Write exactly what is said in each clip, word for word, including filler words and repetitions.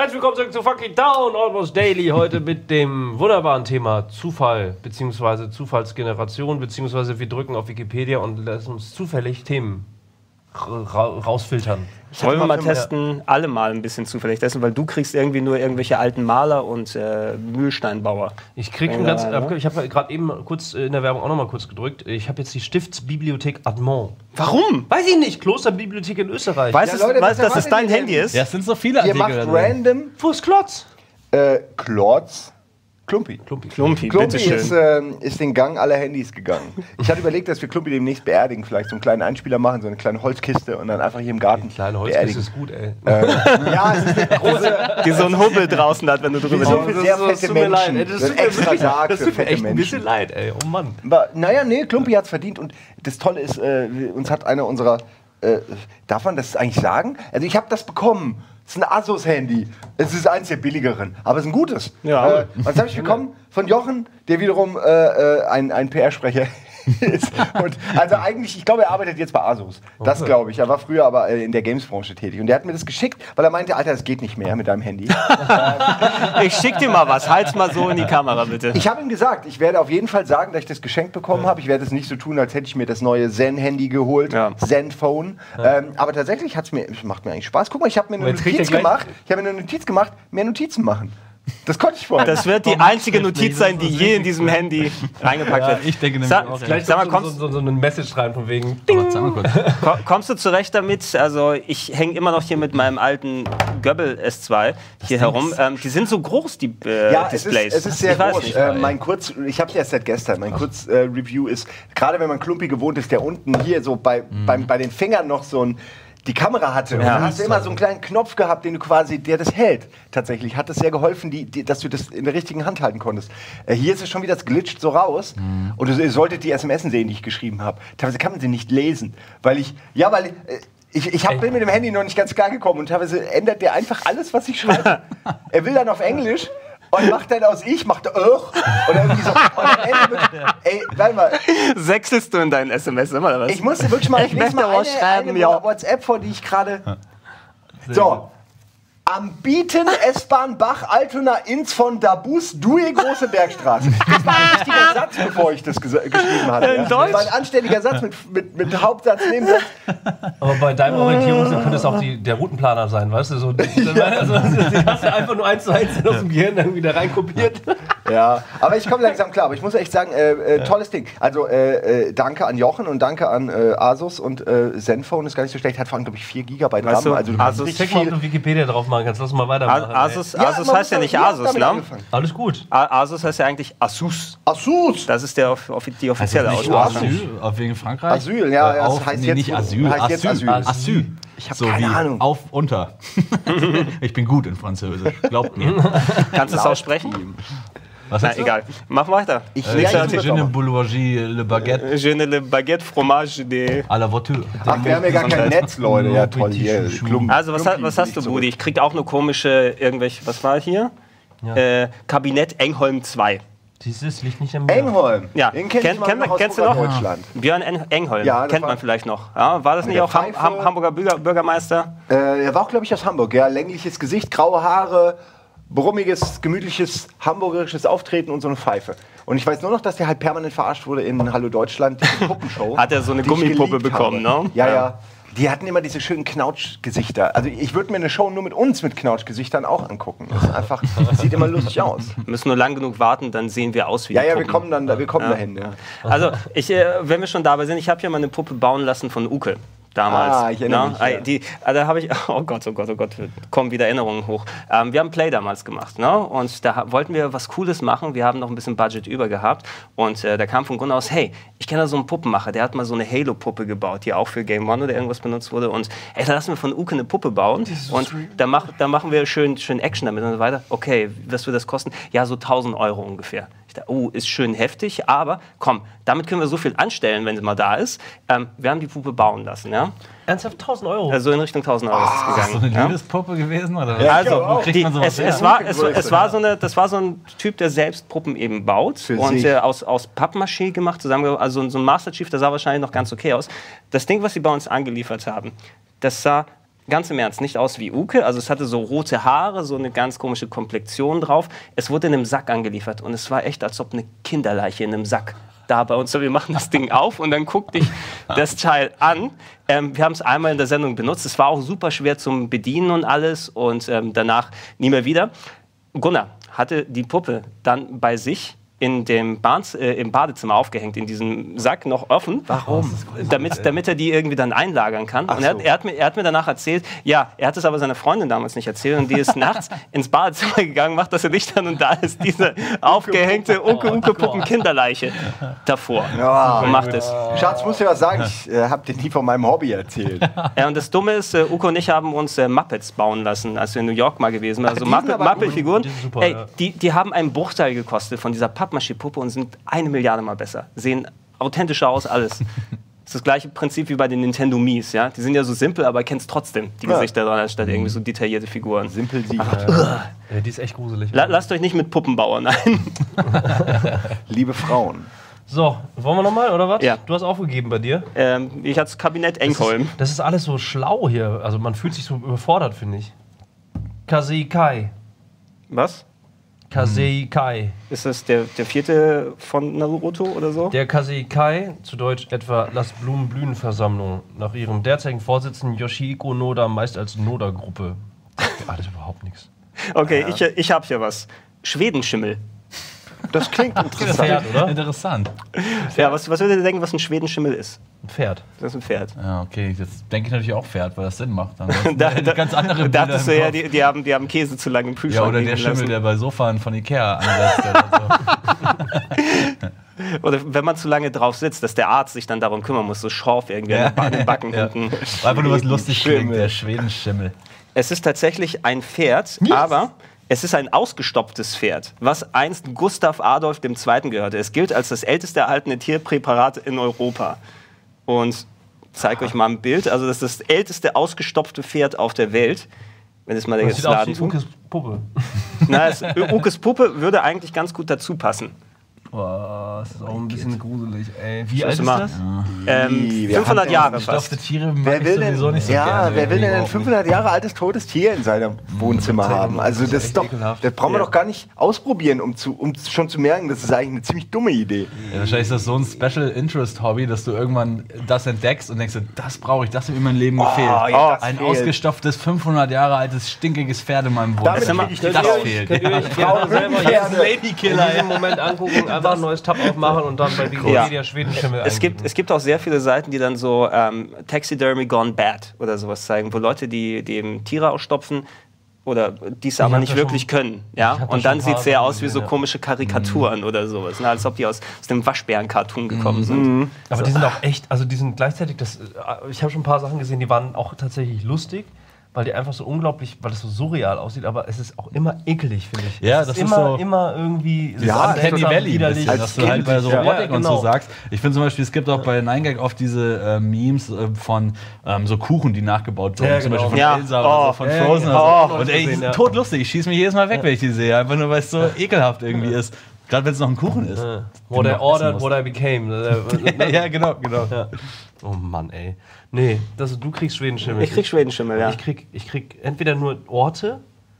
Herzlich willkommen zurück zu Fucking Town, Almost Daily. Heute mit dem wunderbaren Thema Zufall, beziehungsweise Zufallsgeneration, beziehungsweise wir drücken auf Wikipedia und lassen uns zufällig Themen ra rausfiltern. Wollen wir mal testen, alle mal ein bisschen zufällig testen, weil du kriegst irgendwie nur irgendwelche alten Maler und äh, Mühlsteinbauer. Ich krieg ein ganz, ne? Ich habe gerade eben kurz in der Werbung auch noch mal kurz gedrückt. Ich habe jetzt die Stiftsbibliothek Admont. Warum? Weiß ich nicht. Klosterbibliothek in Österreich. Weißt du, ja, Leute, weißt, dass es dein denn? Handy ist? Ja, es sind so viele Ihr Artikel. macht random Wo ist Klotz? äh, Klotz. Klumpi. Klumpi. Klumpi, Klumpi bitteschön. ist, ähm, ist den Gang aller Handys gegangen. Ich hatte überlegt, dass wir Klumpi demnächst beerdigen, vielleicht so einen kleinen Einspieler machen, so eine kleine Holzkiste und dann einfach hier im Garten Kleine Holzkiste ist gut, ey. Äh, ja, es ist eine große, Die so einen Hubbel draußen hat, wenn du drüber so sitzt. für sehr das fette tut mir leid, Menschen. ey. Das So tut ein mir extra wirklich- Sarg das für tut mir fette echt ein bisschen Menschen. leid, ey. Oh Mann. Aber, naja, nee, Klumpi hat's verdient und das Tolle ist, äh, uns hat einer unserer, äh, darf man das eigentlich sagen? Also ich habe das bekommen. Es ist ein Asus-Handy. Es ist eins der billigeren, aber es ist ein gutes. Ja. Äh, was habe ich bekommen? Von Jochen, der wiederum äh, äh, ein, ein P R-Sprecher ist. Und also eigentlich, ich glaube, er arbeitet jetzt bei Asus. Das glaube ich. Er war früher aber äh, in der Games-Branche tätig. Und der hat mir das geschickt, weil er meinte, Alter, das geht nicht mehr mit deinem Handy. Ich schick dir mal was, halt's mal so in die Kamera, bitte. Ich habe ihm gesagt, ich werde auf jeden Fall sagen, dass ich das geschenkt bekommen habe. Ich werde es nicht so tun, als hätte ich mir das neue Zen-Handy geholt. Ja. Zen-Phone. Ähm, aber tatsächlich hat's mir, macht mir eigentlich Spaß. Guck mal, ich habe mir eine Jetzt kriegt Notiz er gleich- gemacht. Ich habe mir eine Notiz gemacht, mehr Notizen machen. Das konnte ich vorher. Das wird die einzige Notiz sein, die je in diesem Handy reingepackt Ja, wird. ich denke nämlich Sa auch, ja. Vielleicht Sag mal, so, kommst, so, so, so eine Message rein von wegen. Aber sag mal kurz. ko- kommst du zurecht damit? Also ich hänge immer noch hier mit meinem alten Göbbel S zwei hier herum. Ähm, die sind so groß, die äh, Ja, es ist, Displays. es ist sehr ich weiß groß. nicht. Äh, mein Kurz, ich habe es erst seit gestern. Mein Kurz-Review ist, gerade wenn man Klumpi gewohnt ist, der unten hier so bei, beim, bei den Fingern noch so ein die Kamera hatte. Und Ja. dann hast du immer so einen kleinen Knopf gehabt, den du quasi, der das hält. Tatsächlich hat das sehr geholfen, die, die, dass du das in der richtigen Hand halten konntest. Äh, hier ist es schon wieder, es glitscht so raus. Mhm. Und du, ihr solltet die S M S sehen, die ich geschrieben habe. Teilweise kann man sie nicht lesen, weil ich, ja, weil äh, ich, ich hab, bin mit dem Handy noch nicht ganz klar gekommen und teilweise ändert der einfach alles, was ich schreibe. Er will dann auf Englisch. Und macht dann aus ich, macht er Ugh, oder irgendwie so. Und am Ende wird, ey, warte mal, Sechselst du in deinen S M S immer, oder was? ich musste wirklich mal, ich, Ich lese möchte mal was eine, schreiben, eine ja. WhatsApp vor, die ich gerade... So. Am Bieten S-Bahn Bach Altona ins von Dabus Due Große Bergstraße. Das war ein richtiger Satz, bevor ich das ges- geschrieben hatte. In Ja. Deutsch? Das war ein anständiger Satz mit, mit, mit Hauptsatz, Nebensatz. Aber bei deinem Orientierungssinn könnte es auch die, der Routenplaner sein, weißt du? So, also, du hast ja einfach nur eins zu eins aus dem Gehirn irgendwie da reinkopiert. Ja, aber ich komme langsam klar. Aber ich muss echt sagen, äh, äh, tolles Ding. Also äh, äh, danke an Jochen und danke an äh, Asus und äh, Zenfone ist gar nicht so schlecht. Hat vor allem, glaube ich, vier Gigabyte Weißt RAM. du, Also du kannst Asus- richtig Check mal, ob viel... du Wikipedia drauf machen kannst. Lass mal weitermachen. A- Asus, Ja, Asus man heißt ja muss nicht da- ja, Asus, damit ne? angefangen. ey. Alles gut. A- Asus heißt ja eigentlich Asus. Asus! Das ist der, off- offi- die offizielle Nicht Aussprache. Asyl, auf wegen Frankreich? Asyl, ja, Äh, ja, das auf, heißt nee, jetzt- nicht Asyl, heißt jetzt Asyl. Asyl. Asyl. Ich hab so keine wie Ahnung. auf, unter. Ich bin gut in Französisch, glaubt mir. Kannst du es aussprechen? Was Na, hast du? egal. Mach weiter. Ich, Äh, ja, je ich ne- muss je ne auch. boulanger le baguette Je ne le baguette fromage de... à la voiture. Ach, wir haben ja gar kein Netz, Leute. Ja, toll. Hier, Klumpen. Also, was, Klumpi ha- was hast liegt du, zurück. Budi? Ich krieg auch nur komische, irgendwelche, was war hier? Äh, Kabinett Engholm zwei. Dieses liegt nicht am Meer. Engholm. Ja. Den kenn Kenn- ich mal kenn- noch aus kennst du noch? Deutschland. Björn En Engholm, Ja, das kennt war- man vielleicht noch. Ja, war das nicht der auch Ham Pfeife. Ham Hamburger Bürger Bürgermeister? Äh, er war auch, glaube ich, aus Hamburg. Ja, längliches Gesicht, graue Haare, brummiges, gemütliches, hamburgerisches Auftreten und so eine Pfeife. Und ich weiß nur noch, dass der halt permanent verarscht wurde in Hallo Deutschland, die Puppenshow. Hat er so eine die ich Gummipuppe geliebt bekommen, habe. ne? Ja, Ja. ja. Die hatten immer diese schönen Knautschgesichter. Also ich würde mir eine Show nur mit uns mit Knautschgesichtern auch angucken. Das ist einfach, das sieht immer lustig aus. Wir müssen nur lang genug warten, dann sehen wir aus wie Ja, die ja, wir Puppen. kommen dann, da, wir kommen dahin. Ja. Also, ich, äh, wenn wir schon dabei sind, ich habe hier mal eine Puppe bauen lassen von Uke. Damals. Ah, ich erinnere Na, mich, ja. äh, die, äh, da habe ich, oh Gott, oh Gott, oh Gott, kommen wieder Erinnerungen hoch. Ähm, wir haben Play damals gemacht, ne? Und da ha- wollten wir was Cooles machen. Wir haben noch ein bisschen Budget über gehabt. Und äh, da kam von Grund aus, hey, ich kenne da so einen Puppenmacher, der hat mal so eine Halo-Puppe gebaut, die auch für Game One oder irgendwas benutzt wurde. Und ey, da lassen wir von Uke eine Puppe bauen. Und da, mach, da machen wir schön, schön Action damit und so weiter. Okay, was wird das kosten? Ja, so tausend Euro ungefähr. Ich dachte, oh, ist schön heftig, aber komm, damit können wir so viel anstellen, wenn sie mal da ist. Ähm, wir haben die Puppe bauen lassen, ja. Ernsthaft tausend Euro? Also in Richtung tausend Euro ist es Ist das so gegangen. eine ja? Liebespuppe gewesen? Oder? Ja, Also, auch. Wo kriegt die, man sowas es, her? es, war, es, es war so eine, das war so ein Typ, der selbst Puppen eben baut Für und sich. äh, aus, aus Pappmaché gemacht, zusammen, also so ein Master Chief, der sah wahrscheinlich noch ganz okay aus. Das Ding, was sie bei uns angeliefert haben, das sah ganz im Ernst, nicht aus wie Uke. Also es hatte so rote Haare, so eine ganz komische Komplexion drauf. Es wurde in einem Sack angeliefert und es war echt, als ob eine Kinderleiche in einem Sack da bei uns. So, wir machen das Ding auf und dann guckt dich das Teil an. Ähm, wir haben es einmal in der Sendung benutzt. Es war auch super schwer zum Bedienen und alles und ähm, danach nie mehr wieder. Gunnar hatte die Puppe dann bei sich in dem Bahns, äh, im Badezimmer aufgehängt, in diesem Sack noch offen. Warum? Damit, damit er die irgendwie dann einlagern kann. Ach und er hat, so. er, hat mir, er hat mir danach erzählt, ja, er hat es aber seiner Freundin damals nicht erzählt und die ist nachts ins Badezimmer gegangen, macht das Licht an und da ist diese aufgehängte Uke-Uke-Puppen-Kinderleiche davor Ja. und macht es. Schatz, muss dir was sagen, ich äh, hab dir nie von meinem Hobby erzählt. Ja, und das Dumme ist, äh, Uke und ich haben uns äh, Muppets bauen lassen, als wir in New York mal gewesen sind. Also die sind Muppet- aber Muppet-Figuren, Die sind super, ey, ja. die, die haben einen Bruchteil gekostet von dieser Pappmaché-Puppe und sind eine Milliarde Mal besser. Sehen authentischer aus, alles. Das ist das gleiche Prinzip wie bei den Nintendo Miis, ja? Die sind ja so simpel, aber kennst trotzdem die Ja. Gesichter dran, anstatt irgendwie so detaillierte Figuren. Simpel sie. Ja, die ist echt gruselig. La lasst euch nicht mit Puppen bauen ein. Liebe Frauen. So, wollen wir nochmal, oder was? Ja. Du hast aufgegeben bei dir. ähm, ich hatte das Kabinett Engholm. Das ist alles so schlau hier. Also man fühlt sich so überfordert, finde ich. Kaseikai. Was? Kaseikai. Ist das der, der vierte von Naruto oder so? Der Kaseikai, zu Deutsch etwa Lass Blumen blühen Versammlung, nach ihrem derzeitigen Vorsitzenden Yoshihiko Noda, meist als Noda-Gruppe. Alles überhaupt nichts. Okay, ich, ich hab hier was. Schwedenschimmel. Das klingt interessant. Pferd, oder? Interessant. Ja, was, was würdet ihr denken, was ein Schwedenschimmel ist? Ein Pferd. Das ist ein Pferd. Ja, okay, jetzt denke ich natürlich auch Pferd, weil das Sinn macht. Dann Da, hätte ich da, ganz andere da Bilder dachtest im du ja, Kopf. die, die, haben, die haben Käse zu lange im Ja, Kühlschrank oder der liegen Schimmel, lassen. der bei Sofan von Ikea ansetzt. Oder Oder wenn man zu lange drauf sitzt, dass der Arzt sich dann darum kümmern muss, so Schorf irgendwie Ja. an den Backen Ja. hinten. so. Einfach nur was lustig klingt, Schwedenschimmel. der Schwedenschimmel. Es ist tatsächlich ein Pferd, aber es ist ein ausgestopftes Pferd, was einst Gustav Adolf der Zweite gehörte. Es gilt als das älteste erhaltene Tierpräparat in Europa. Und ich zeige euch mal ein Bild. Also das ist das älteste ausgestopfte Pferd auf der Welt. Wenn es mal Das jetzt sieht aus laden wie tut. Ukes Puppe. Na, es, Ukes Puppe würde eigentlich ganz gut dazu passen. Boah, das ist auch ein bisschen gruselig, ey. Wie Schau alt ist mal. das? Ähm, wir fünfhundert haben- Jahre Gestopfte fast. Tiere mag Wer ich will denn, sowieso nicht so ja, gerne. wer will denn ein Überhaupt fünfhundert Jahre altes totes Tier in seinem Wohnzimmer haben? Also das ist doch, ekelhaft. das brauchen wir Ja. doch gar nicht ausprobieren, um, zu, um schon zu merken, das ist eigentlich eine ziemlich dumme Idee. nicht. Ja, wahrscheinlich ist das so ein Special Interest Hobby, dass du irgendwann das entdeckst und denkst, das brauche ich, das hat mir in meinem Leben gefehlt. ja, das ein fehlt. ausgestopftes fünfzimmer Jahre altes stinkiges Pferd in meinem Damit Wohnzimmer. krieg ich Das die Raus. fehlt. Könnt ihr Ja. euch gerne selber jetzt Ladykiller, in diesem Moment angucken, einfach ein neues Tab aufmachen und dann bei Wikipedia Schwedenschimmel Es gibt, eingeben. es gibt auch sehr viele Seiten, die dann so ähm, Taxidermy Gone Bad oder sowas zeigen, wo Leute, die, die eben Tiere ausstopfen oder die es aber hab nicht da wirklich schon- können. ich Ja? hab da Und schon dann ein sieht paar es sehr Sachen aus wie so gesehen, ja. komische Karikaturen oder sowas. Ne? Als ob die aus, aus dem Waschbären-Cartoon gekommen sind. Aber die sind auch echt, also die sind gleichzeitig, das, äh, ich habe schon ein paar Sachen gesehen, die waren auch tatsächlich lustig, weil die einfach so unglaublich, weil das so surreal aussieht, aber es ist auch immer eklig, finde ich. Ja, es das ist ist immer, so- immer irgendwie Ja, seltsam, Candy Valley ein widerlich. bisschen, dass du halt bei so Ja. Robotik Ja, und genau. so sagst. Ich finde zum Beispiel, es gibt auch bei Nine Gag oft diese äh, Memes äh, von ähm, so Kuchen, die nachgebaut wurden. Ja, zum genau. Beispiel von Ja. Elsa Oh. oder so, von Ja, Frozen. genau. oder so. Oh, Und ey, gesehen, ja. todlustig. Ich schieße mich jedes Mal weg, wenn ich die sehe. Einfach nur, weil es so ekelhaft irgendwie ist. Gerade wenn es noch ein Kuchen ist. Ja. den What du I noch ordered, essen what I became. musst. ja, genau, genau. Ja. Oh Mann, ey. Nee, das, du kriegst Schwedenschimmel. Ich krieg Schwedenschimmel, ja. Ich krieg, ich krieg entweder nur Orte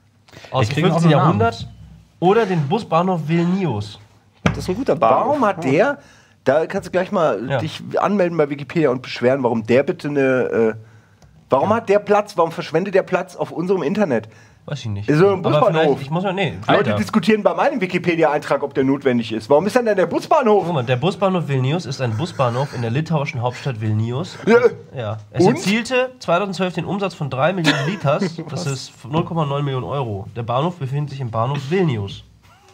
aus Ich dem krieg auch fünfzehnten nur Namen. Jahrhundert oder den Busbahnhof Vilnius. Das ist ein guter Bahnhof. Warum hat der, da kannst du gleich mal Ja. dich anmelden bei Wikipedia und beschweren, warum der bitte eine, äh, warum hat der Platz, warum verschwendet der Platz auf unserem Internet? Weiß ich nicht. Ist so ein Aber Busbahnhof. vielleicht- Ich muss mal, nee. Leute weiter. diskutieren bei meinem Wikipedia-Eintrag, ob der notwendig ist. Warum ist dann denn der Busbahnhof? Guck mal, der Busbahnhof Vilnius ist ein Busbahnhof in der litauischen Hauptstadt Vilnius. Ja. Ja. Es Und? erzielte zweitausendzwölf den Umsatz von drei Millionen Liters. Das ist null Komma neun Millionen Euro. Der Bahnhof befindet sich im Bahnhof Vilnius.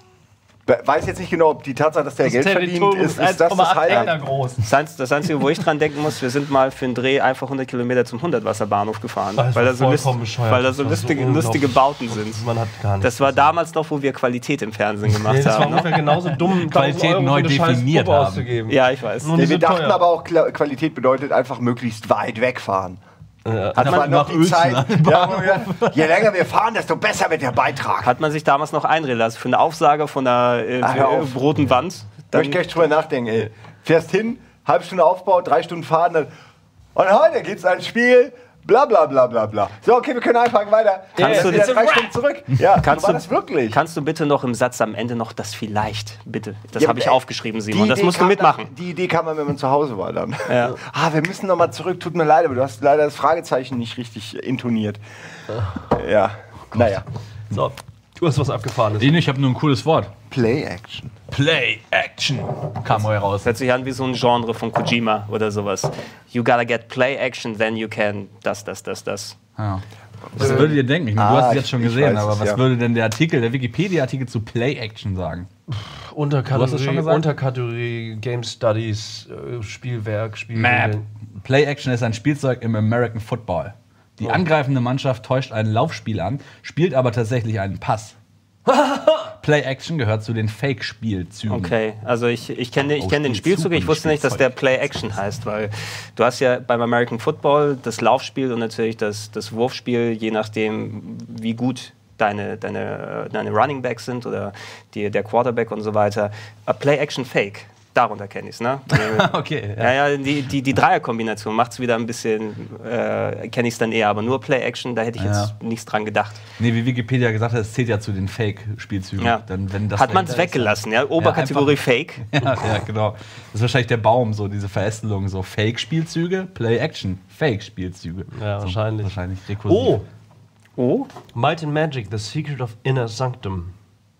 Weiß jetzt nicht genau, ob die Tatsache, dass der Geld verdient, ist, ist das das Hektar Highlight. groß. Das Einz- Das Einzige, wo ich dran denken muss, wir sind mal für einen Dreh einfach hundert Kilometer zum Hundertwasserbahnhof gefahren. Das weil war da so, list, vollkommen bescheuert. weil da Das so war so lustige, lustige unglaublich. Bauten sind. Man hat gar nichts Das war gesehen. damals noch, wo wir Qualität im Fernsehen gemacht Nee, das war haben. ungefähr Ne? genauso dumm, Qualität tausend Euro neu für eine scheiß definiert Puppe haben. auszugeben. Ja, ich weiß. Nur Nee, nicht wir so dachten teuer. aber auch, Kla- Qualität bedeutet einfach möglichst weit wegfahren. Ja. Das war noch nach die Uelzen Zeit. an den Ja, ja, je länger wir fahren, desto besser wird der Beitrag. Hat man sich damals noch einreden lassen für eine Aufsage von einer äh, Ah, hör auf. roten Wand. Da möchte ich gleich drüber nachdenken, ey. Fährst hin, halbe Stunde Aufbau, drei Stunden fahren, dann. Und heute gibt's ein Spiel. bla bla bla bla bla. So, okay, wir können einpacken, weiter. Kannst Ja, du wieder jetzt- drei Stunden zurück. Ja, Kannst war du, das wirklich? Kannst du bitte noch im Satz am Ende noch das vielleicht, bitte? Das Ja, habe ich äh, aufgeschrieben, Simon. Die Das Idee musst du kam mitmachen. Dann, die Idee kam dann, wenn man zu Hause war dann. Ja. Ah, wir müssen noch mal zurück. Tut mir leid, aber du hast leider das Fragezeichen nicht richtig intoniert. Ja, naja. So, du hast was Abgefahrenes. Ich habe nur ein cooles Wort. Play-Action. Play Action kam heu raus. Das hört sich an wie so ein Genre von Kojima oder sowas. You gotta get play action, then you can das, das, das, das. Ja. Was würdet ihr denken? Ich meine, du Ah, hast es jetzt ich- schon ich gesehen, weiß aber es, was ja. würde denn der Artikel, der Wikipedia-Artikel zu Play Action sagen? Du hast es schon Unterkategorie, gesagt? Unterkategorie Game Studies, äh, Spielwerk, Map. Spielregeln. Play Action ist ein Spielzeug im American Football. Die Oh. angreifende Mannschaft täuscht ein Laufspiel an, spielt aber tatsächlich einen Pass. Play Action gehört zu den Fake-Spielzügen. Okay, also ich, ich kenne ich Oh, kenn den Spielzug Spielzug, ich und wusste nicht, dass der Spielzeug. Play Action heißt, weil du hast ja beim American Football das Laufspiel und natürlich das, das Wurfspiel, je nachdem, wie gut deine, deine, deine Running Backs sind oder die, der Quarterback und so weiter. A Play Action Fake, darunter kenne ich es, ne? Okay, Ja, ja, die, die, die Dreierkombination macht es wieder ein bisschen, äh, kenne ich es dann eher, aber nur Play-Action, da hätte ich jetzt Ja. nichts dran gedacht. Nee, wie Wikipedia gesagt hat, es zählt ja zu den Fake-Spielzügen. Ja. Dann, wenn das Hat man es dahinter ist, weggelassen, ja? Oberkategorie einfach- Fake. Ja, ja, genau. Das ist wahrscheinlich der Baum, so diese Verästelung, so Fake-Spielzüge, Play-Action, Fake-Spielzüge. Ja, so, wahrscheinlich. Wahrscheinlich rekursiv. Oh, Oh, Might and Magic, The Secret of Inner Sanctum.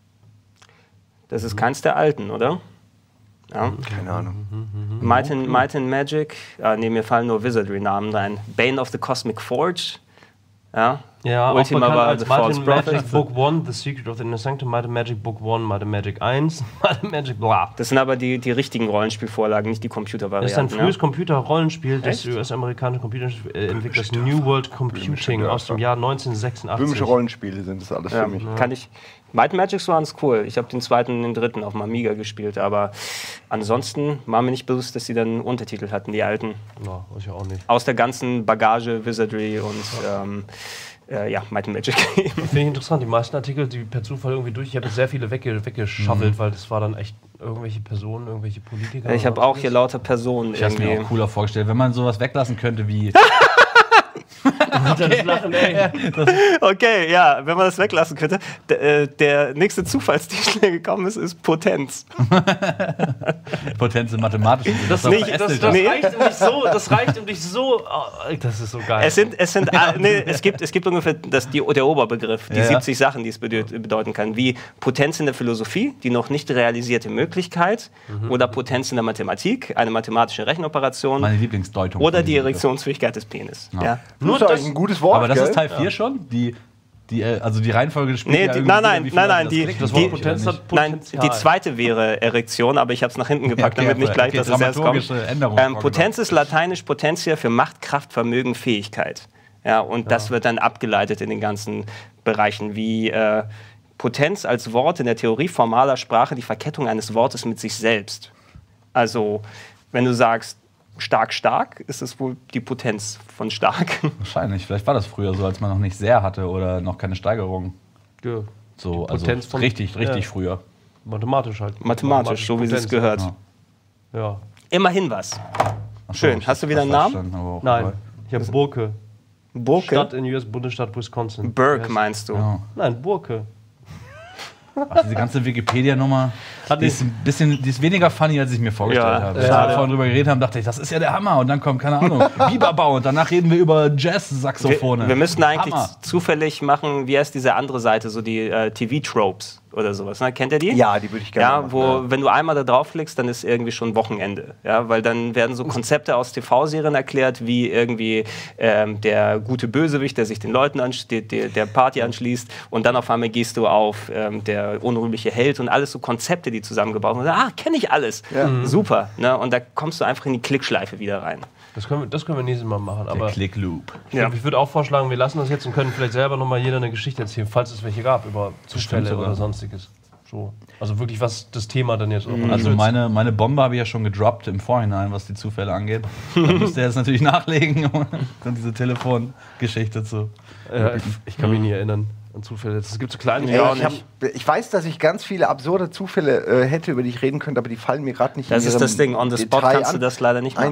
das ist keins der alten, oder? Ja. Keine Ahnung. Might and, Might and Magic, ah, nee, mir fallen nur Wizardry-Namen rein. Bane of the Cosmic Forge. Ja, Ja, Ultima auch bekannt war als The Might False and Prophet. Magic Book One, The Secret of the Inner Sanctum, Might and Magic Book One, Might and Magic eins, Might and Magic bla. Das sind aber die, die richtigen Rollenspielvorlagen, nicht die Das ist ein Computervarianten. frühes Ja? Computer-Rollenspiel des Echt? U S-amerikanischen Computerentwicklers New World Computing aus dem Jahr neunzehnhundertsechsundachtzig. Böhmische Rollenspiele sind das alles Ja, für mich. kann ich. Might and Magic waren es cool. Ich habe den zweiten und den dritten auf dem Amiga gespielt, aber ansonsten war mir nicht bewusst, dass sie dann Untertitel hatten, die alten. Ja, weiß ich auch nicht. Aus der ganzen Bagage, Wizardry und ähm, äh, ja, Might and Magic. Finde ich interessant. Die meisten Artikel, die per Zufall irgendwie durch. Ich habe sehr viele wegge weggeschaffelt, weil das war dann echt irgendwelche Personen, irgendwelche Politiker. ich habe oder auch hier sonstiges. lauter Personen Ich habe mir irgendwie. auch cooler vorgestellt, wenn man sowas weglassen könnte wie. Das Lachen, ey. Okay, ja, wenn man das weglassen könnte. D äh, der nächste Zufallstitel, der gekommen ist, ist Potenz. Potenz im Mathematischen. Das, doch nicht- das, verästelt. das, Nee. reicht um dich so, das reicht um dich so. Oh, das ist so geil. Es sind, es sind, ah, nee, es gibt, es gibt ungefähr das, die, der Oberbegriff, die Ja, ja. siebzig Sachen, die es bedeut, bedeuten kann, wie Potenz in der Philosophie, die noch nicht realisierte Möglichkeit, oder Potenz in der Mathematik, eine mathematische Rechenoperation, Meine Lieblingsdeutung. oder von die diesem Erektionsfähigkeit des Penis. Ja. Ja. Nur das- das ist ein gutes Wort. Aber das gell? ist Teil vier schon? Die, die, äh, also die Reihenfolge des Spiels? Nee, die- nein, nein, nein, nein, die- das die- Wort Potenz hat Nein, Potenzial. die zweite wäre Erektion, aber ich habe es nach hinten gepackt, Okay, damit nicht okay, gleich, okay, dass es erst kommt. dramaturgische Änderungen Ähm, vorgenommen. Potenz ist lateinisch Potentia für Macht, Kraft, Vermögen, Fähigkeit. Ja, und das wird dann abgeleitet in den ganzen Bereichen, wie äh, Potenz als Wort in der Theorie formaler Sprache die Verkettung eines Wortes mit sich selbst. Also, wenn du sagst stark, stark, ist es wohl die Potenz von stark. Wahrscheinlich. Vielleicht war das früher so, als man noch nicht sehr hatte oder noch keine Steigerung. Ja, So, Die also Potenz von- richtig, richtig ja. früher. mathematisch halt. Mathematisch, so wie es Potenz. gehört. Ja. Ja. Immerhin was. Ach so, Schön. ich Hast du hab wieder einen was Namen? verstanden, aber auch Nein, egal. ich habe Burke. Burke? Stadt in U S-Bundesstaat Wisconsin. Burke Wie heißt- meinst du? Ja. Nein, Burke. Ach, diese ganze Wikipedia-Nummer, Hat die ist ein bisschen, die ist weniger funny, als ich mir vorgestellt Ja, habe. ja. Als wir vorhin drüber geredet haben, dachte ich, das ist ja der Hammer. Und dann kommt, keine Ahnung, Biberbau und danach reden wir über Jazz-Saxophone. Wir, wir müssten eigentlich Hammer. zufällig machen, wie heißt diese andere Seite, so die äh, T V-Tropes oder sowas. Ne? Kennt ihr die? Ja, die würde ich gerne Ja, machen, wo, ja. wenn du einmal da draufklickst, dann ist irgendwie schon Wochenende. Ja, weil dann werden so Konzepte aus T V-Serien erklärt, wie irgendwie ähm, der gute Bösewicht, der sich den Leuten anschließt, der, der Party anschließt, und dann auf einmal gehst du auf ähm, der unrühmliche Held und alles so Konzepte, die zusammengebaut sind. Ah, kenne ich alles. Super. Ne? Und da kommst du einfach in die Klickschleife wieder rein. Das können wir, das können wir nächstes Mal machen. Der Aber Click-Loop. ich, glaub, ich würde auch vorschlagen, wir lassen das jetzt und können vielleicht selber nochmal jeder eine Geschichte erzählen, falls es welche gab, über Zufälle sogar. oder sonstiges. So. Also wirklich, was das Thema dann jetzt auch Also meine, meine Bombe habe ich ja schon gedroppt im Vorhinein, was die Zufälle angeht. Da müsst ihr jetzt natürlich nachlegen, um dann diese Telefongeschichte zu... äh, ich, ich kann mich nie erinnern an Zufälle. Es gibt so kleine. Ey, Ja, ich, hab, ich weiß, dass ich ganz viele absurde Zufälle äh, hätte, über die ich reden könnte, aber die fallen mir gerade nicht Das in ist ihrem das Ding. On the spot Detail kannst du an. das leider nicht Nein, machen.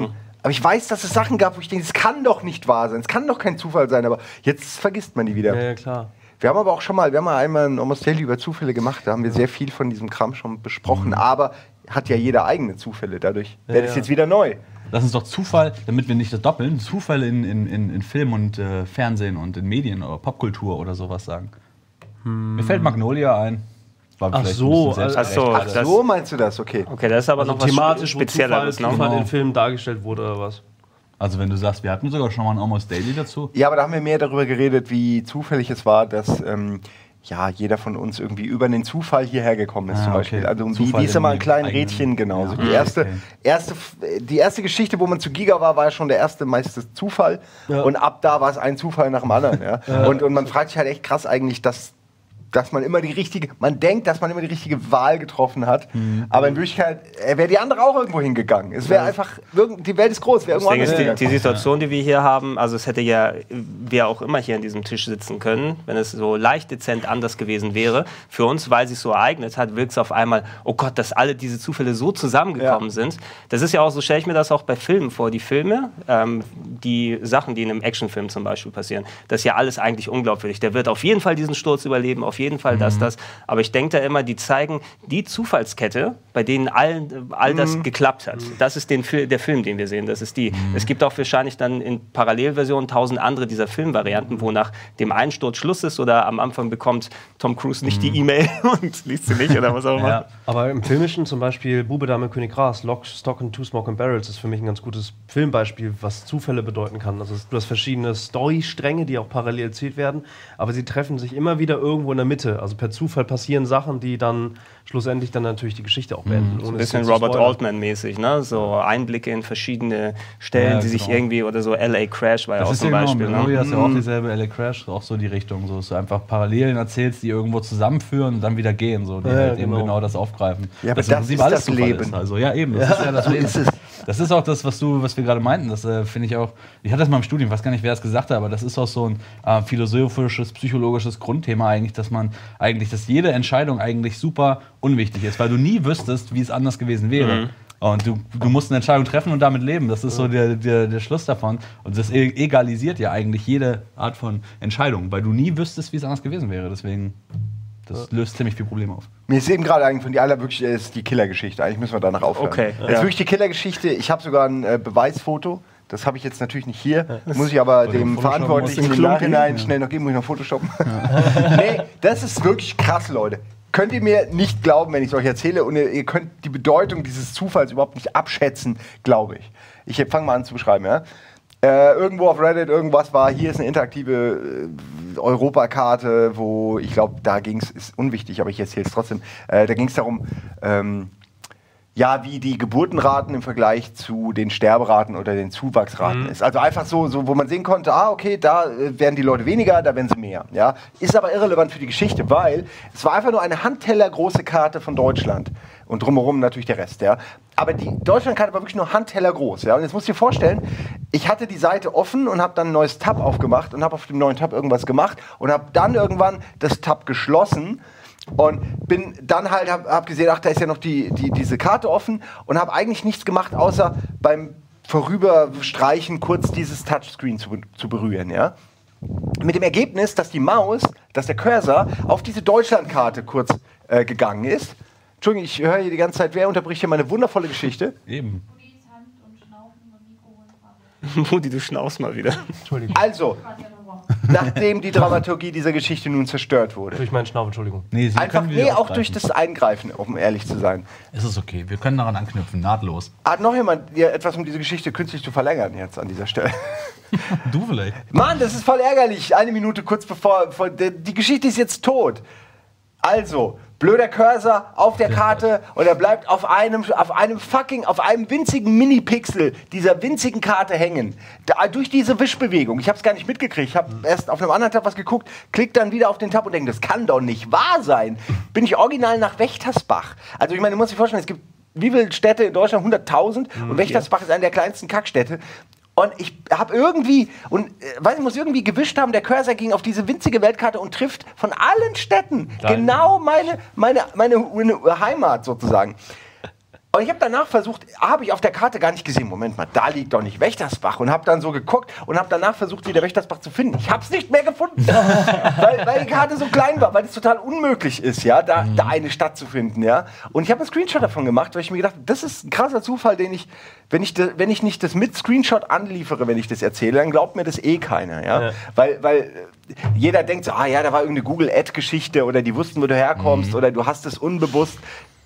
Aber ich weiß, dass es Sachen gab, wo ich denke, es kann doch nicht wahr sein. Es kann doch kein Zufall sein. Aber jetzt vergisst man die wieder. Ja, ja, klar. Wir haben aber auch schon mal, wir haben mal einmal ein Almost Daily über Zufälle gemacht. Da haben wir sehr viel von diesem Kram schon besprochen. Mhm. Aber hat ja jeder eigene Zufälle. Dadurch Ja, wäre das ja. jetzt wieder neu. Lass uns doch Zufall, damit wir nicht das doppeln, Zufälle in, in, in, in Film und äh, Fernsehen und in Medien oder Popkultur oder sowas sagen. Hm. Mir fällt Magnolia ein. War Ach vielleicht so, ein bisschen ach so, selbstgerecht. das- So meinst du das? Okay. Okay, das ist aber Also noch was thematisch, wo Zufall, Spezielleres. Ne? Zufall Genau. in Filmen dargestellt wurde oder was? Also wenn du sagst, wir hatten sogar schon mal ein Almost Daily dazu. Ja, aber da haben wir mehr darüber geredet, wie zufällig es war, dass ähm, ja, jeder von uns irgendwie über den Zufall hierher gekommen ist, Ah, zum okay. Beispiel. Also um die, Zufall die ist immer in ein kleines eigenen- Rädchen, genau. Ja. So die, erste, Okay. erste, die erste Geschichte, wo man zu Giga war, war ja schon der erste meiste Zufall. Ja. Und ab da war es ein Zufall nach dem anderen. Ja. Und, und man fragt sich halt echt krass eigentlich, dass dass man immer die richtige, man denkt, dass man immer die richtige Wahl getroffen hat, Mhm. aber in Wirklichkeit äh, wäre die andere auch irgendwo hingegangen. Es wäre einfach, irgend- die Welt ist groß, wäre Das irgendwo Ding anders ist, die, hingegangen. die Situation, die wir hier haben, also es hätte ja wer auch immer hier an diesem Tisch sitzen können, wenn es so leicht dezent anders gewesen wäre. Für uns, weil es sich so ereignet hat, wirkt es auf einmal, oh Gott, dass alle diese Zufälle so zusammengekommen Ja. sind. Das ist ja auch so, stelle ich mir das auch bei Filmen vor. Die Filme, ähm, die Sachen, die in einem Actionfilm zum Beispiel passieren, das ist ja alles eigentlich unglaubwürdig. Der wird auf jeden Fall diesen Sturz überleben, auf jeden Fall das, das. Aber ich denke da immer, die zeigen die Zufallskette, bei denen allen, all das geklappt hat. Das ist den, Fil- der Film, den wir sehen. Das ist die. Es gibt auch wahrscheinlich dann in Parallelversionen tausend andere dieser Filmvarianten, wo nach dem Einsturz Schluss ist oder am Anfang bekommt Tom Cruise nicht die E-Mail und liest sie nicht oder was auch immer. Ja. Aber im Filmischen zum Beispiel Bube, Dame, König, Gras, Lock, Stock and Two Smoke and Barrels ist für mich ein ganz gutes Filmbeispiel, was Zufälle bedeuten kann. Also du hast verschiedene Storystränge, die auch parallel erzählt werden, aber sie treffen sich immer wieder irgendwo in der Mitte. Also per Zufall passieren Sachen, die dann schlussendlich dann natürlich die Geschichte auch beenden. So ein ohne es bisschen jetzt zu Robert spoilern. Altman-mäßig, ne? So Einblicke in verschiedene Stellen, Ja, die sich genau. irgendwie, oder so L A Crash war ja Das auch ist zum ja genau, Beispiel. Magnolia Ne? ist ja auch dieselbe, L A Crash, auch so die Richtung, so dass du einfach Parallelen erzählst, die irgendwo zusammenführen und dann wieder gehen, so, die Ja, halt eben genau. genau das aufgreifen. Ja, aber Dass im das Prinzip ist alles das Zufall Leben. Ist. Also ja, eben, das ist ja das so Leben. ist es. Das ist auch das, was du, was wir gerade meinten. Das äh, finde ich auch. Ich hatte das mal im Studium, ich weiß gar nicht, wer es gesagt hat, aber das ist auch so ein äh, philosophisches, psychologisches Grundthema eigentlich, dass man eigentlich, dass jede Entscheidung eigentlich super unwichtig ist, weil du nie wüsstest, wie es anders gewesen wäre. Mhm. Und du, du musst eine Entscheidung treffen und damit leben. Das ist so der, der, der Schluss davon. Und das e- egalisiert ja eigentlich jede Art von Entscheidung, weil du nie wüsstest, wie es anders gewesen wäre. Deswegen, das löst ziemlich viel Probleme auf. Mir ist eben gerade eigentlich von die aller wirklich äh, ist die Killergeschichte. Eigentlich müssen wir danach aufhören. Okay, Das ja. ist wirklich die Killergeschichte. Ich habe sogar ein äh, Beweisfoto. Das habe ich jetzt natürlich nicht hier. Muss ich aber Oder dem Photoshop Verantwortlichen muss im den Nachhinein Klumpen, schnell noch geben, muss ich noch Photoshoppen. Nee, das ist wirklich krass, Leute. Könnt ihr mir nicht glauben, wenn ich es euch erzähle, und ihr, ihr könnt die Bedeutung dieses Zufalls überhaupt nicht abschätzen, glaube ich. Ich fange mal an zu beschreiben, ja. Äh, irgendwo auf Reddit irgendwas war, hier ist eine interaktive äh, Europakarte, wo ich glaube, da ging es, ist unwichtig, aber ich erzähle es trotzdem, äh, da ging es darum, ähm, ja, wie die Geburtenraten im Vergleich zu den Sterberaten oder den Zuwachsraten ist. Also einfach so, so, wo man sehen konnte, ah, okay, da äh, werden die Leute weniger, da werden sie mehr. Ja? Ist aber irrelevant für die Geschichte, weil es war einfach nur eine handtellergroße Karte von Deutschland. Und drumherum natürlich der Rest, ja. Aber die Deutschlandkarte war wirklich nur handtellergroß, ja. Und jetzt musst du dir vorstellen, ich hatte die Seite offen und habe dann ein neues Tab aufgemacht und habe auf dem neuen Tab irgendwas gemacht und habe dann irgendwann das Tab geschlossen. Und bin dann halt, hab, hab gesehen, ach, da ist ja noch die, die, diese Karte offen und habe eigentlich nichts gemacht, außer beim Vorüberstreichen kurz dieses Touchscreen zu, zu berühren, ja. Mit dem Ergebnis, dass die Maus, dass der Cursor auf diese Deutschlandkarte kurz äh, gegangen ist. Entschuldigung, ich höre hier die ganze Zeit, wer unterbricht hier meine wundervolle Geschichte? Eben. Budis Hand und Schnaufen und Mikro holen Farbe. Modi, du schnaust mal wieder. Entschuldigung. Also, Quasi unterbrochen. nachdem die Dramaturgie dieser Geschichte nun zerstört wurde. Durch meinen Schnauf, Entschuldigung. Nee, sie Einfach, können wieder nee, auch aufgreifen. durch das Eingreifen, um ehrlich zu sein. Es ist okay, wir können daran anknüpfen, nahtlos. Hat noch jemand dir etwas, um diese Geschichte künstlich zu verlängern jetzt an dieser Stelle? Du vielleicht. Mann, das ist voll ärgerlich. Eine Minute kurz bevor, bevor die, die Geschichte ist jetzt tot. Also, blöder Cursor auf der Karte und er bleibt auf einem, auf einem fucking, auf einem winzigen Mini-Pixel dieser winzigen Karte hängen. Da, durch diese Wischbewegung. Ich habe es gar nicht mitgekriegt. Ich habe erst auf einem anderen Tab was geguckt, klick dann wieder auf den Tab und denke, das kann doch nicht wahr sein. Bin ich original nach Wächtersbach. Also ich meine, du musst dir vorstellen, es gibt wie viele Städte in Deutschland? hunderttausend. Und Wächtersbach ist eine der kleinsten Kackstädte. Und ich habe irgendwie, und äh, weiß ich, muss irgendwie gewischt haben, der Cursor ging auf diese winzige Weltkarte und trifft von allen Städten Dein- genau meine, meine, meine Heimat sozusagen. Und ich habe danach versucht, habe ich auf der Karte gar nicht gesehen, Moment mal, da liegt doch nicht Wächtersbach. Und habe dann so geguckt und habe danach versucht, wieder Wächtersbach zu finden. Ich habe es nicht mehr gefunden, weil, weil die Karte so klein war, weil es total unmöglich ist, ja, da, mhm. da eine Stadt zu finden. Ja. Und ich habe einen Screenshot davon gemacht, weil ich mir gedacht habe, das ist ein krasser Zufall, den ich, wenn ich, de, wenn ich nicht das mit Screenshot anliefere, wenn ich das erzähle, dann glaubt mir das eh keiner. Ja. Ja. Weil, weil jeder denkt so, ah ja, da war irgendeine Google-Ad-Geschichte oder die wussten, wo du herkommst mhm. oder du hast es unbewusst.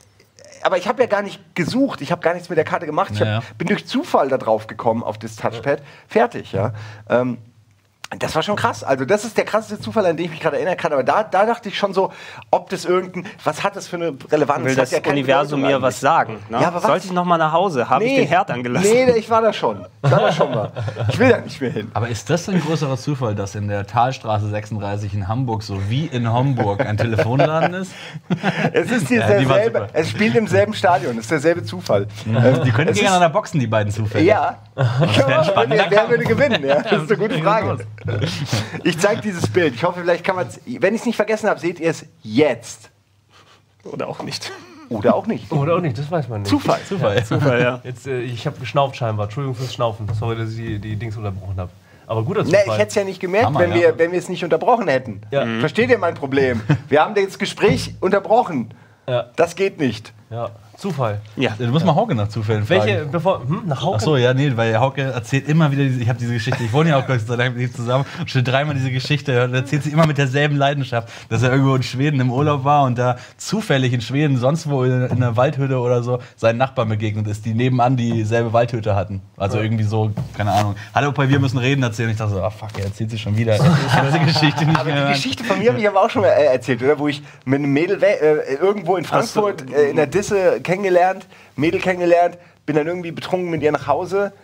Aber ich habe ja gar nicht gesucht, ich habe gar nichts mit der Karte gemacht. Ich Ja. hab, bin durch Zufall da drauf gekommen, auf das Touchpad. Fertig, ja. Ähm, das war schon krass. Also das ist der krasseste Zufall, an den ich mich gerade erinnern kann. Aber da, da dachte ich schon so, ob das irgendein, was hat das für eine Relevanz? Will das ja Universum mir was sagen? Ne? Ja, aber was? Sollte ich noch mal nach Hause? Habe ich den Herd angelassen? Nee, ich war da schon. Ich war da schon mal. Ich will da nicht mehr hin. Aber ist das ein größerer Zufall, dass in der Talstraße sechsunddreißig in Hamburg so wie in Homburg ein Telefonladen ist? Es ist hier Ja, die war derselbe, super. es spielt im selben Stadion, es ist derselbe Zufall. Die können Es gegeneinander boxen, die beiden Zufälle. Ja. ja spannender wer, wer Kampf. würde gewinnen? Ja, das ist eine gute Ja, Frage. Ich zeige dieses Bild. Ich hoffe, vielleicht kann man es. Wenn ich es nicht vergessen habe, seht ihr es jetzt. Oder auch nicht. Oder auch nicht. Oder auch nicht, das weiß man nicht. Zufall. Zufall. Zufall, ja. Jetzt, äh, ich habe geschnauft scheinbar. Entschuldigung fürs Schnaufen. Sorry, dass ich die, die Dings unterbrochen habe. Aber guter Ne, Zufall. ich hätte es ja nicht gemerkt, Hammer, wenn, ja. wir, wenn wir es nicht unterbrochen hätten. Ja. Mhm. Versteht ihr mein Problem? Wir haben das Gespräch unterbrochen. Ja. Das geht nicht. Ja, Zufall. Ja. Du musst mal Hauke nach Zufällen fragen. Welche, bevor, hm, nach Hauke? Achso, ja, nee, weil Hauke erzählt immer wieder, diese, ich habe diese Geschichte, ich wohne ja auch Gott sei Dank mit ihm zusammen, schon dreimal diese Geschichte und erzählt sie immer mit derselben Leidenschaft, dass er irgendwo in Schweden im Urlaub war und da zufällig in Schweden, sonst wo in, in einer Waldhütte oder so, seinen Nachbarn begegnet ist, die nebenan dieselbe Waldhütte hatten. Also irgendwie so, keine Ahnung. Hallo, wir müssen reden erzählen. Ich dachte so, ah fuck, er erzählt sie schon wieder. Ich kann diese Geschichte nicht Aber mehr. die Geschichte von mir habe ich aber auch schon mal äh, erzählt, oder? Wo ich mit einem Mädel we- äh, irgendwo in Frankfurt äh, in der Disse kennengelernt, Mädel kennengelernt, bin dann irgendwie betrunken mit ihr nach Hause,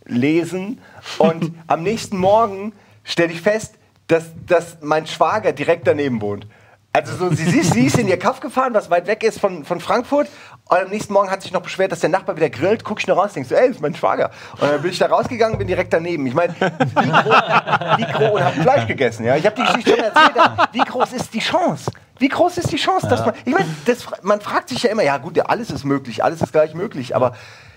lesen und am nächsten Morgen stelle ich fest, dass, dass mein Schwager direkt daneben wohnt. Also so, sie, sie, sie ist in ihr Kaff gefahren, was weit weg ist von, von Frankfurt. Und am nächsten Morgen hat sich noch beschwert, dass der Nachbar wieder grillt. Guck ich noch raus, denkst du, ey, das ist mein Schwager. Und dann bin ich da rausgegangen, bin direkt daneben. Ich meine, wie groß, wie groß, und hab Fleisch gegessen. Ja? Ich habe die Geschichte schon erzählt, aber wie groß ist die Chance? Wie groß ist die Chance, dass man, ich meine, das, man fragt sich ja immer, ja gut, ja, alles ist möglich, alles ist gleich möglich, aber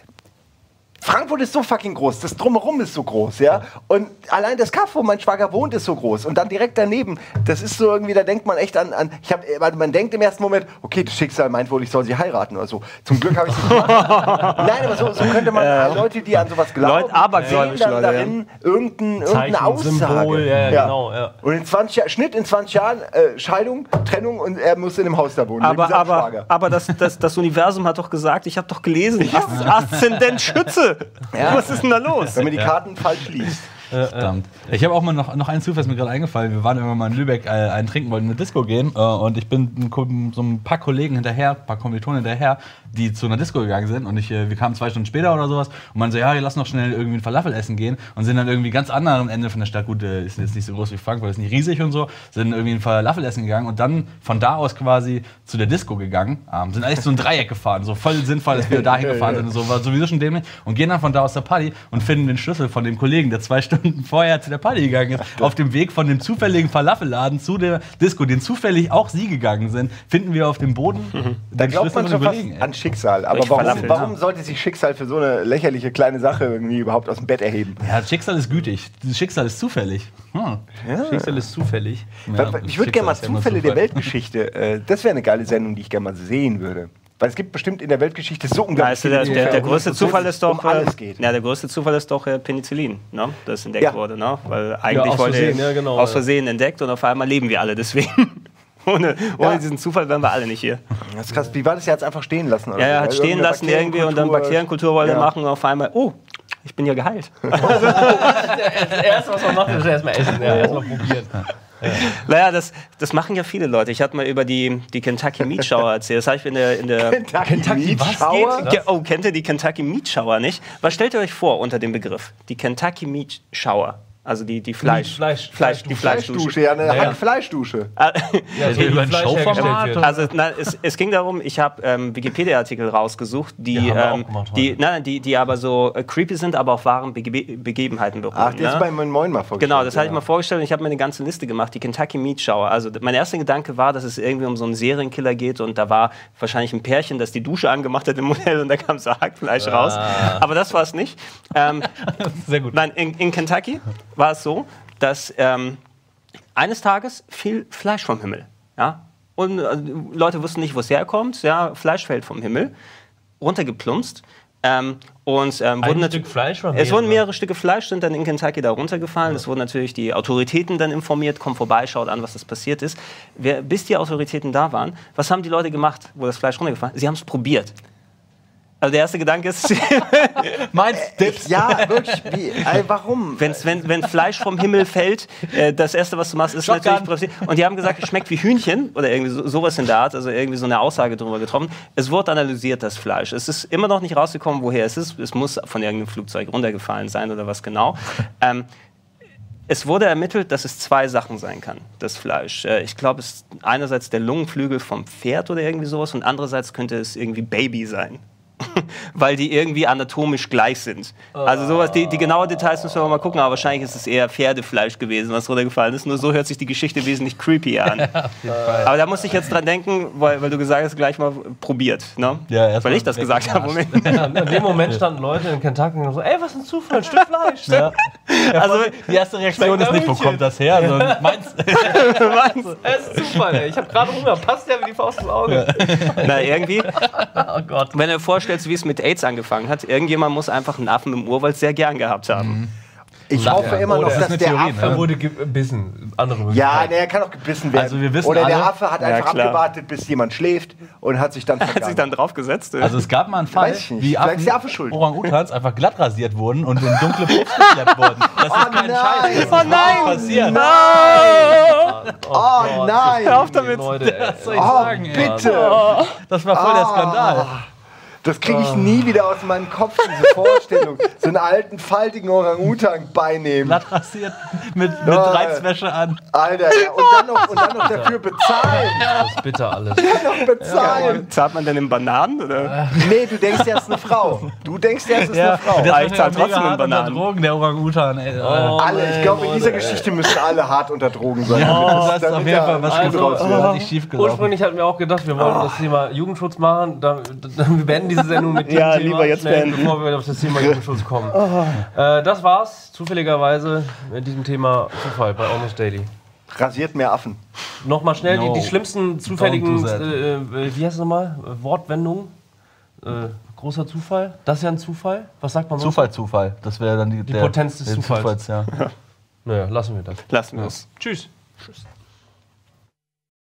Frankfurt ist so fucking groß, das Drumherum ist so groß, ja. Und allein das Kaff, wo mein Schwager wohnt, ist so groß. Und dann direkt daneben, das ist so irgendwie, da denkt man echt an, an ich hab, man denkt im ersten Moment, okay, das Schicksal meint wohl, ich soll sie heiraten oder so. Zum Glück habe ich es nicht gemacht. Nein, aber so, so könnte man, äh, Leute, die an sowas glauben, Leute, abergläubisch, sehen dann Leute, darin irgendein, irgendeine Zeichen, Aussage. Symbol, ja, ja, genau, ja. Und in zwanzig Jahren, Schnitt in zwanzig Jahren, äh, Scheidung, Trennung und er muss in einem Haus da wohnen. Aber, mit seinem aber, Schwager. aber das, das, das Universum hat doch gesagt, ich habe doch gelesen, Aszendent Aszendent Schütze. Ja. Was ist denn da los? Wenn man die Karten falsch liest. Verdammt. Ich habe auch mal noch, noch einen Zufall, ist mir gerade eingefallen. Wir waren irgendwann mal in Lübeck äh, einen trinken, wollten in eine Disco gehen äh, und ich bin ein, Ko- so ein paar Kollegen hinterher, ein paar Kommilitonen hinterher, die zu einer Disco gegangen sind und ich, äh, wir kamen zwei Stunden später oder sowas und man so, ja, wir lassen noch schnell irgendwie ein Falafel essen gehen und sind dann irgendwie ganz anderen Ende von der Stadt, gut, äh, ist jetzt nicht so groß wie Frankfurt, ist nicht riesig und so, sind irgendwie ein Falafel essen gegangen und dann von da aus quasi zu der Disco gegangen, ähm, sind eigentlich so ein Dreieck gefahren, so voll sinnvoll, dass wir dahin gefahren sind und so, war sowieso schon dämlich und gehen dann von da aus der Party und finden den Schlüssel von dem Kollegen, der zwei Stunden vorher zu der Party gegangen ist, auf dem Weg von dem zufälligen Falafelladen zu der Disco, den zufällig auch sie gegangen sind, finden wir auf dem Boden Mhm. Da den glaubt Schlüssel man von schon dem fast Kollegen, ey. an Schicksal. Aber Durch warum, Falafel, warum ja. sollte sich Schicksal für so eine lächerliche kleine Sache irgendwie überhaupt aus dem Bett erheben? Ja, Schicksal ist gütig. Das Schicksal ist zufällig. Hm. Schicksal ist zufällig. Ja, ich würde gerne mal Schicksal ist ja immer Zufälle der Zufall. Weltgeschichte, äh, das wäre eine geile Sendung, die ich gerne mal sehen würde. Weil es gibt bestimmt in der Weltgeschichte so unglaublich Weißt du, der, viele der, der Zufälle, größte wo es Zufall ist doch, um alles äh, geht. ja, der größte Zufall ist doch äh, Penicillin, ne? Das entdeckt Ja. wurde, ne? Weil eigentlich aus wollte Versehen, ja, genau, aus ja. Versehen entdeckt und auf einmal leben wir alle deswegen. ohne ohne Ja. diesen Zufall wären wir alle nicht hier. Das ist krass. Wie war das? Er hat es einfach stehen lassen? Oder Ja, er so? hat Weil stehen irgendeine lassen irgendwie und dann Bakterienkultur wollte Ja. machen und auf einmal, oh, ich bin ja geheilt. Das Erste, was man macht, ist erstmal essen. Ja, erstmal probieren. Naja, das, das machen ja viele Leute. Ich hatte mal über die, die Kentucky Meat Shower erzählt. Das habe ich in der, in der Kentucky, was Schauer? geht? Ke- Oh, kennt ihr die Kentucky Meat Shower nicht? Was stellt ihr euch vor unter dem Begriff? Die Kentucky Meat Shower. Also die, die Fleisch, Fleisch- Fleisch, die Fleischdusche. Fleischdusche, ja, eine Ja, ja. Hackfleischdusche. Ja, Also über ein Fleisch Showformat hergestellt wird. Also nein, es, es ging darum, ich habe ähm, Wikipedia-Artikel rausgesucht, die, Ja, haben wir auch ähm, gemacht die, heute. nein, die, die aber so äh, creepy sind, aber auf wahren Bege Begebenheiten beruhen. Ach, das ne? ist bei Moin Moin mal vorgestellt. Genau, das hatte ich ja. mal vorgestellt und ich habe mir eine ganze Liste gemacht, die Kentucky Meat Shower. Also mein erster Gedanke war, dass es irgendwie um so einen Serienkiller geht und da war wahrscheinlich ein Pärchen, das die Dusche angemacht hat im Modell und da kam so Hackfleisch raus. Aber das war es nicht. Ähm, Sehr gut. Nein, in, in Kentucky war es so, dass ähm, eines Tages fiel Fleisch vom Himmel. Ja? Und äh, Leute wussten nicht, wo es herkommt. Ja? Fleisch fällt vom Himmel, runtergeplumpst. Ähm, und ähm, wurden Stück Fleisch oder es wurden mehrere? mehrere Stücke Fleisch sind dann in Kentucky da runtergefallen. Es wurden natürlich die Autoritäten dann informiert, kommt vorbei, schaut an, was das passiert ist. Wer, bis die Autoritäten da waren, was haben die Leute gemacht, wo das Fleisch runtergefallen ist? Sie haben es probiert. Also der erste Gedanke ist, Meinst Dips? Ja, wirklich. Wie, ey, warum? wenn's, wenn, wenn Fleisch vom Himmel fällt, äh, das Erste, was du machst, ist Shotgun. natürlich probieren. Und die haben gesagt, es schmeckt wie Hühnchen oder irgendwie so, sowas in der Art, also irgendwie so eine Aussage darüber getroffen. Es wurde analysiert, das Fleisch. Es ist immer noch nicht rausgekommen, woher es ist. Es muss von irgendeinem Flugzeug runtergefallen sein oder was genau. Ähm, Es wurde ermittelt, dass es zwei Sachen sein kann, das Fleisch. Äh, Ich glaube, es ist einerseits der Lungenflügel vom Pferd oder irgendwie sowas und andererseits könnte es irgendwie Baby sein. Weil die irgendwie anatomisch gleich sind. Also sowas, die, die genauen Details müssen wir mal gucken, aber wahrscheinlich ist es eher Pferdefleisch gewesen, was runtergefallen ist. Nur so hört sich die Geschichte wesentlich creepier an. Aber da muss ich jetzt dran denken, weil, weil du gesagt hast, gleich mal probiert. Ne? Ja, erst weil mal ich das weg gesagt mit habe. dem Moment. Ja, in dem Moment standen Leute in Kentucky und so, ey, was ein Zufall, ein Stück Fleisch. Ja. Also, Die erste Reaktion ist nicht, wo kommt das her? Sondern meinst Es ist Zufall, ey. Ich habe gerade Hunger, passt ja wie die Faust ins Auge. na, irgendwie, Oh Gott. wenn du dir vorstellst, wie es mit AIDS angefangen hat, irgendjemand muss einfach einen Affen im Urwald sehr gern gehabt haben. Ich hoffe immer noch, Oder- dass Das ist eine der Theorie, Affe... Er wurde gebissen. Andere Ja, Möglichkeiten. nee, er kann auch gebissen werden. Also wir wissen Oder der alle- Affe hat Ja, einfach klar. abgewartet, bis jemand schläft und hat sich dann Hat sich vergangen. dann draufgesetzt. Also es gab mal einen Fall, Weiß ich nicht. wie Vielleicht ist der Affen, Affe schuld. Orang-Utans einfach glatt rasiert wurden und in dunkle Puffs geschleppt wurden. Das ist kein nein. Scheiß. Das ist Oh nein. passiert. Oh nein! Hör auf damit. Leute, ey. Was soll ich Oh, sagen, ey? bitte! Das war voll der Skandal. Das kriege ich nie wieder aus meinem Kopf, diese Vorstellung. So einen alten, faltigen Orang-Utan beinehmen. Glatt rasiert mit, mit Ja. Reizwäsche an. Alter, ja, und dann noch, und dann noch dafür bezahlen. Das ist bitter alles. Noch bezahlen. Zahlt man denn in Bananen? Oder? Nee, du denkst, er ist eine Frau. Du denkst, er ist Ja, eine Frau. der Ah, ist ich zahl mega trotzdem in hart unter Bananen. Drogen, der Orang-Utan. Ey. Alle, ich glaube, in dieser Geschichte müssen alle hart unter Drogen sein. Ja, damit das ist auf damit jeden er Fall was gut Also, raus wird. richtig schief gelaufen. Ursprünglich hatten wir auch gedacht, wir wollen das Thema Jugendschutz machen. Da, da, wir beenden diese Sendung mit diesem Ja, Thema lieber jetzt schnell, beenden. bevor wir auf das Thema Jugendschutz kommen. Äh, das war's zufälligerweise mit diesem Thema Zufall bei Almost Daily. Rasiert mehr Affen. Nochmal schnell No. die, die schlimmsten zufälligen, Don't do that. äh, äh, wie heißt es nochmal, Äh, Wortwendungen. Äh, großer Zufall. Das ist ja ein Zufall. Was sagt man sonst? Zufall, Zufall. Das wäre dann die, Die der, Potenz des der Zufalls. ja. Naja, lassen wir das. Lassen wir es. Tschüss. Tschüss.